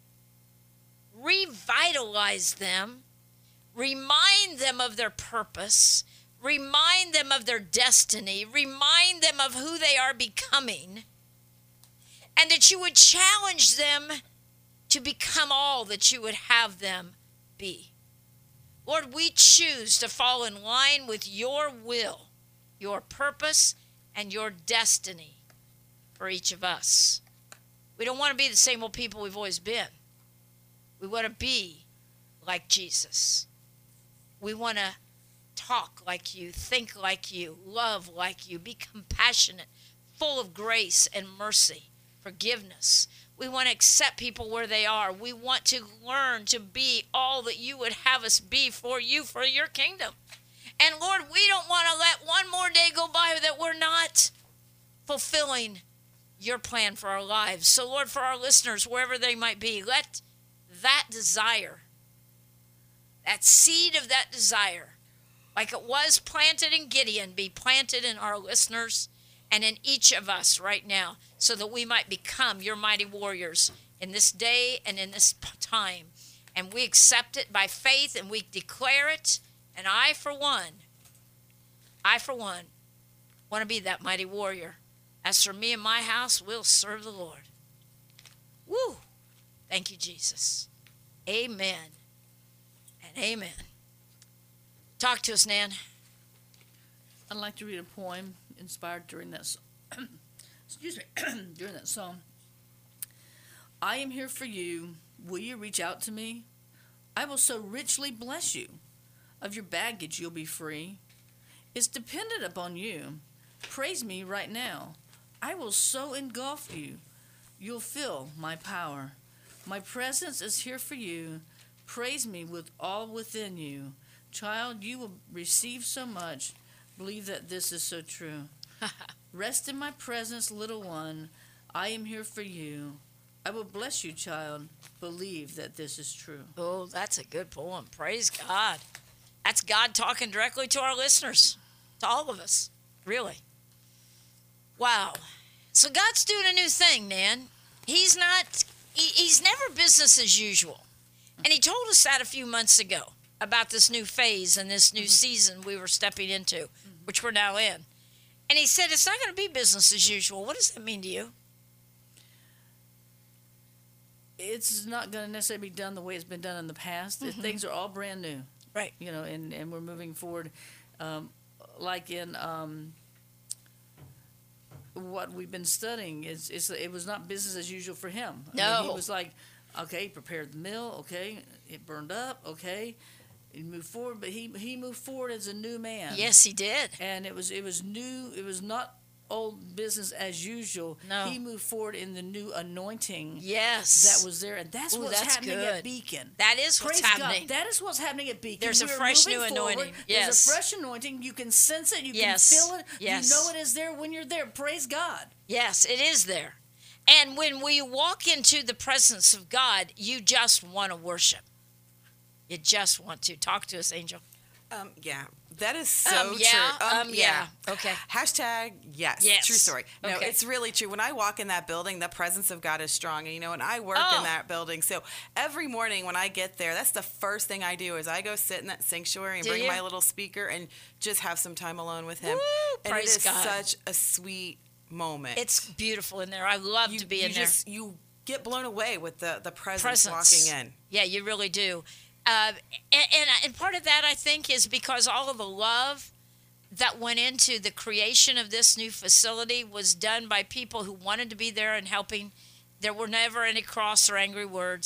revitalize them, remind them of their purpose, remind them of their destiny, remind them of who they are becoming, and that you would challenge them to become all that you would have them be. Lord, we choose to fall in line with your will, your purpose, and your destiny for each of us. We don't want to be the same old people we've always been. We want to be like Jesus. We want to talk like you, think like you, love like you, be compassionate, full of grace and mercy, forgiveness. We want to accept people where they are. We want to learn to be all that you would have us be for you, for your kingdom. And Lord, we don't want to let one more day go by that we're not fulfilling your plan for our lives. So Lord, for our listeners, wherever they might be, let that desire, that seed of that desire, like it was planted in Gideon, be planted in our listeners and in each of us right now, so that we might become your mighty warriors in this day and in this time. And we accept it by faith, and we declare it. And I, for one, I, for one, want to be that mighty warrior. As for me and my house, we'll serve the Lord. Woo! Thank you, Jesus. Amen and amen. Talk to us, Nan. I'd like to read a poem inspired during that song. Excuse me, during that song. I am here for you. Will you reach out to me? I will so richly bless you. Of your baggage you'll be free. It's dependent upon you. Praise me right now. I will so engulf you. You'll feel my power. My presence is here for you. Praise me with all within you. Child, you will receive so much. Believe that this is so true. Rest in my presence, little one. I am here for you. I will bless you, child. Believe that this is true. Oh, that's a good poem. Praise God. That's God talking directly to our listeners, to all of us, really. Wow. So God's doing a new thing, Nan. He's not, he, he's never business as usual. And he told us that a few months ago about this new phase and this new mm-hmm. season we were stepping into, mm-hmm. which we're now in. And he said it's not going to be business as usual. What does that mean to you? It's not going to necessarily be done the way it's been done in the past. Mm-hmm. Things are all brand new. Right. You know, and, and we're moving forward um, like in um, what we've been studying. Is, is it was not business as usual for him. I No. mean, he was like, okay, he prepared the meal, okay, it burned up, okay, he moved forward, but he he moved forward as a new man. Yes, he did. And it was it was new, it was not old business as usual. No. He moved forward in the new anointing. Yes. That was there, and that's Ooh, what's that's happening good. at Beacon. That is what's Praise happening. God. That is what's happening at Beacon. There's a We're fresh moving new forward. anointing. There's Yes. a fresh anointing. You can sense it. You Yes. can feel it. Yes. You know it is there when you're there. Praise God. Yes, it is there. And when we walk into the presence of God, you just want to worship. You just want to. Talk to us, Angel. Um, yeah, that is so Um, yeah, true. um, yeah. Okay. Hashtag yes. Yes. True story. No, Okay. it's really true. When I walk in that building, the presence of God is strong. And, you know, and I work Oh. in that building. So every morning when I get there, that's the first thing I do is I go sit in that sanctuary and Do bring you? my little speaker and just have some time alone with him. Woo, and praise it is God. such a sweet moment. It's beautiful in there. I love you, to be you in there. just, You get blown away with the, the presence, Presence. walking in. Yeah, you really do. Uh, and, and, and part of that, I think, is because all of the love that went into the creation of this new facility was done by people who wanted to be there and helping. There were never any cross or angry words.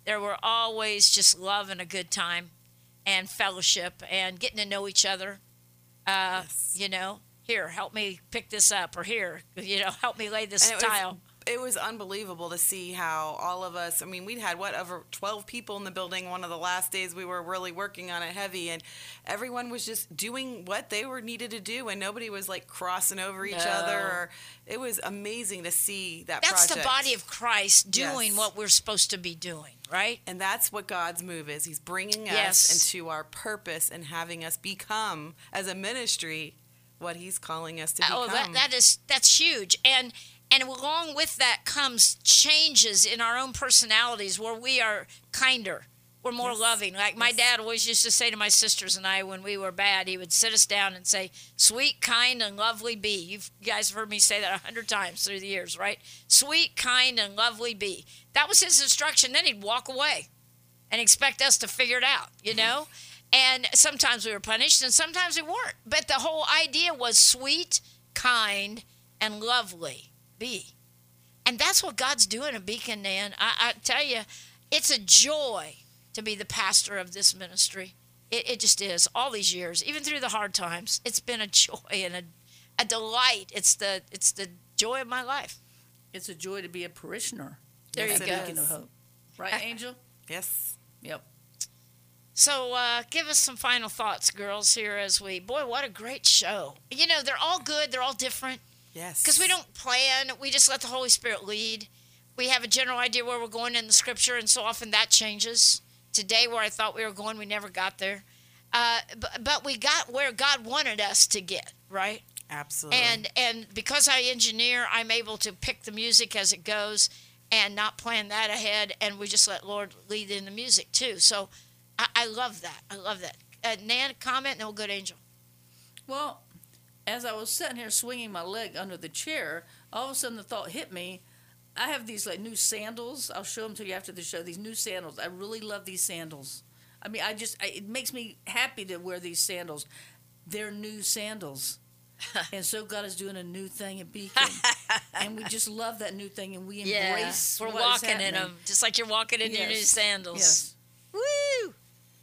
There were always just love and a good time and fellowship and getting to know each other. Uh, Yes. You know, here, help me pick this up, or here, you know, help me lay this And it tile. was, it was unbelievable to see how all of us, I mean, we'd had, what, over twelve people in the building one of the last days we were really working on it heavy, and everyone was just doing what they were needed to do, and nobody was, like, crossing over each No. other. Or, it was amazing to see that That's project. the body of Christ doing Yes. what we're supposed to be doing, right? And that's what God's move is. He's bringing Yes. us into our purpose and having us become, as a ministry, what he's calling us to become. Oh, that, that is that's huge, and and along with that comes changes in our own personalities, where we are kinder, we're more Yes. loving. Like my Yes. dad always used to say to my sisters and I when we were bad, he would sit us down and say, "Sweet, kind, and lovely be." You've, you guys have heard me say that a hundred times through the years, right? Sweet, kind, and lovely be. That was his instruction. Then he'd walk away and expect us to figure it out, you know. And sometimes we were punished, and sometimes we weren't. But the whole idea was sweet, kind, and lovely be. And that's what God's doing at Beacon, Nan. I, I tell you, it's a joy to be the pastor of this ministry. It, it just is. All these years, even through the hard times, it's been a joy and a, a delight. It's the it's the joy of my life. It's a joy to be a parishioner. There Yes, you it go. Beacon of is. Hope. Right, Angel? Yes. Yep. So uh, give us some final thoughts, girls, here as we, boy, what a great show. You know, they're all good. They're all different. Yes. Because we don't plan. We just let the Holy Spirit lead. We have a general idea where we're going in the Scripture, and so often that changes. Today, where I thought we were going, we never got there. Uh, but, but we got where God wanted us to get, right? Absolutely. And and because I engineer, I'm able to pick the music as it goes and not plan that ahead, and we just let Lord lead in the music, too. So I, I love that. I love that. Uh, Nan, comment, and then we'll go to Angel. Well, as I was sitting here swinging my leg under the chair, all of a sudden the thought hit me. I have these like new sandals. I'll show them to you after the show. These new sandals. I really love these sandals. I mean, I just I, it makes me happy to wear these sandals. They're new sandals, and so God is doing a new thing at Beacon, and we just love that new thing, and we embrace. we're what is walking in happening. them, just like you're walking in your new Yes. sandals. Yes. Woo!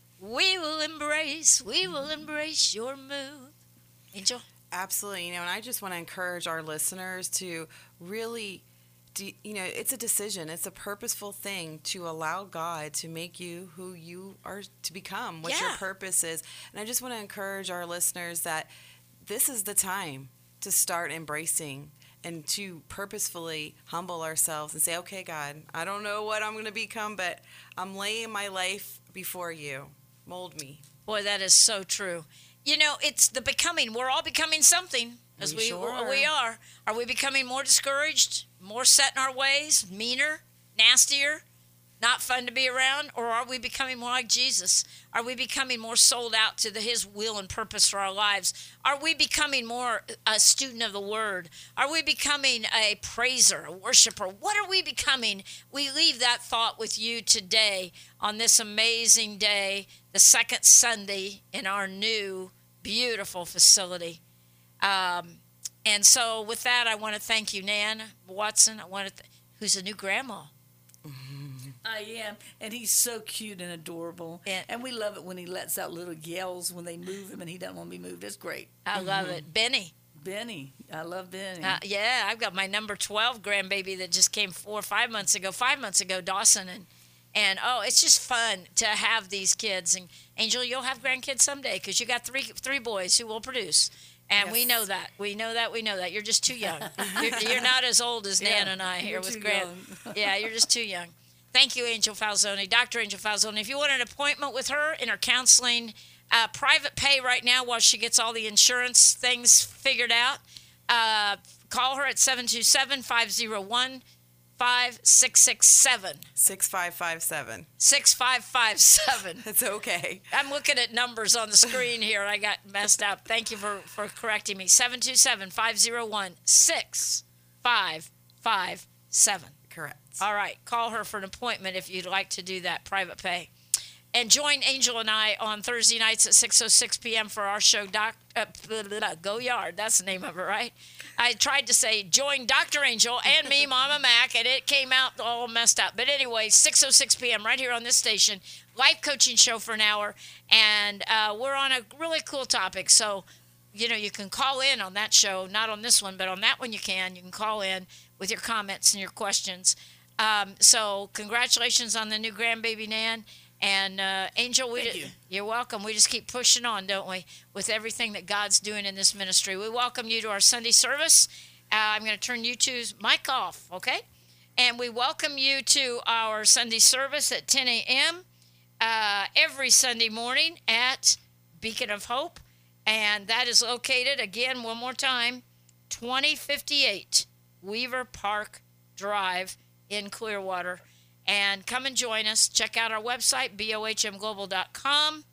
We will embrace, we will embrace your move. Angel? Absolutely. You know, and I just want to encourage our listeners to really, do, you know, it's a decision. It's a purposeful thing to allow God to make you who you are to become, what your Yeah. purpose is. And I just want to encourage our listeners that this is the time to start embracing and to purposefully humble ourselves and say, okay, God, I don't know what I'm going to become, but I'm laying my life before you. Mold me. Boy, that is so true. You know, it's the becoming. We're all becoming something, as We we, sure are. we are. Are we becoming more discouraged, more set in our ways, meaner, nastier, not fun to be around? Or are we becoming more like Jesus? Are we becoming more sold out to the, his will and purpose for our lives? Are we becoming more a student of the Word? Are we becoming a praiser, a worshiper? What are we becoming? We leave that thought with you today on this amazing day, the second Sunday in our new, beautiful facility. Um, and so with that, I want to thank you, Nan Watson, I want to th- who's a new grandma. I am, and he's so cute and adorable. And- And we love it when he lets out little yells when they move him, and he doesn't want to be moved. It's great. I love it. Benny. Benny, I love Benny. Uh, yeah, I've got my number twelve grandbaby that just came four or five months ago, five months ago, Dawson. And, and oh, it's just fun to have these kids. And Angel, you'll have grandkids someday because you got three three boys who will produce. And we Yes. know that. We know that. We know that. You're just too young. you're, you're not as old as Nan Yeah, and I here you're with too grand. young. Yeah, you're just too young. Thank you, Angel Falzoni, Doctor Angel Falzoni. If you want an appointment with her in her counseling, uh, private pay right now while she gets all the insurance things figured out, uh, call her at seven two seven, five oh one, five six six seven. six five five seven. six five five seven. It's okay. I'm looking at numbers on the screen here. I got messed up. Thank you for, for correcting me. seven two seven, five oh one, six five five seven. Correct. All right. Call her for an appointment if you'd like to do that private pay. And join Angel and I on Thursday nights at six oh six p.m. for our show, Doc, uh, blah, blah, blah, Go Yard. That's the name of it, right? I tried to say join Doctor Angel and me, Mama Mac, and it came out all messed up. But anyway, six oh six p.m. right here on this station, life coaching show for an hour. And uh, we're on a really cool topic. So, you know, you can call in on that show, not on this one, but on that one you can. You can call in with your comments and your questions. Um, so congratulations on the new grandbaby, Nan. And uh, Angel, we Thank d- you. you're welcome. We just keep pushing on, don't we, with everything that God's doing in this ministry. We welcome you to our Sunday service. Uh, I'm going to turn you two's mic off, okay? And we welcome you to our Sunday service at ten a.m. Uh, every Sunday morning at Beacon of Hope. And that is located, again, one more time, twenty fifty-eight Weaver Park Drive in Clearwater. And come and join us. Check out our website, B O H M global dot com.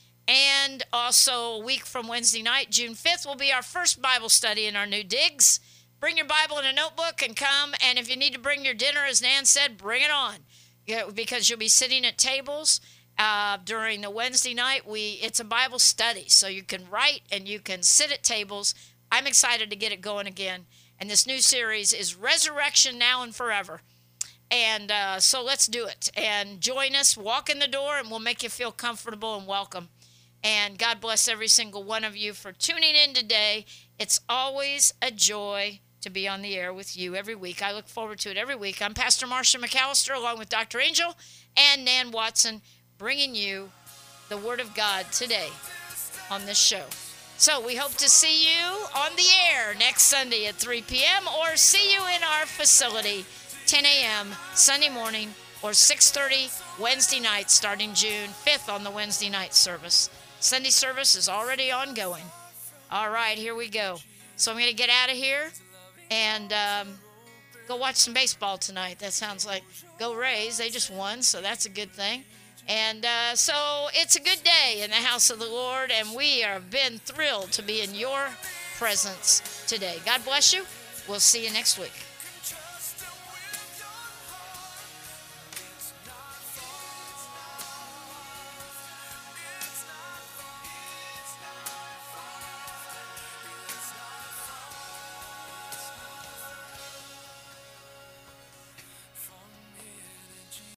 And also, a week from Wednesday night, June fifth, will be our first Bible study in our new digs. Bring your Bible and a notebook and come. And if you need to bring your dinner, as Nan said, bring it on. Yeah, because you'll be sitting at tables uh, during the Wednesday night. We It's a Bible study, so you can write and you can sit at tables. I'm excited to get it going again. And this new series is Resurrection Now and Forever. And uh, so let's do it. And join us, walk in the door, and we'll make you feel comfortable and welcome. And God bless every single one of you for tuning in today. It's always a joy to be on the air with you every week. I look forward to it every week. I'm Pastor Marsha McAllister, along with Doctor Angel and Nan Watson, bringing you the Word of God today on this show. So we hope to see you on the air next Sunday at three p.m. or see you in our facility ten a.m. Sunday morning or six thirty Wednesday night starting June fifth on the Wednesday night service. Sunday service is already ongoing. All right, here we go. So I'm going to get out of here and um, go watch some baseball tonight. That sounds like go Rays. They just won, so that's a good thing. And uh, so it's a good day in the house of the Lord, and we have been thrilled to be in your presence today. God bless you. We'll see you next week.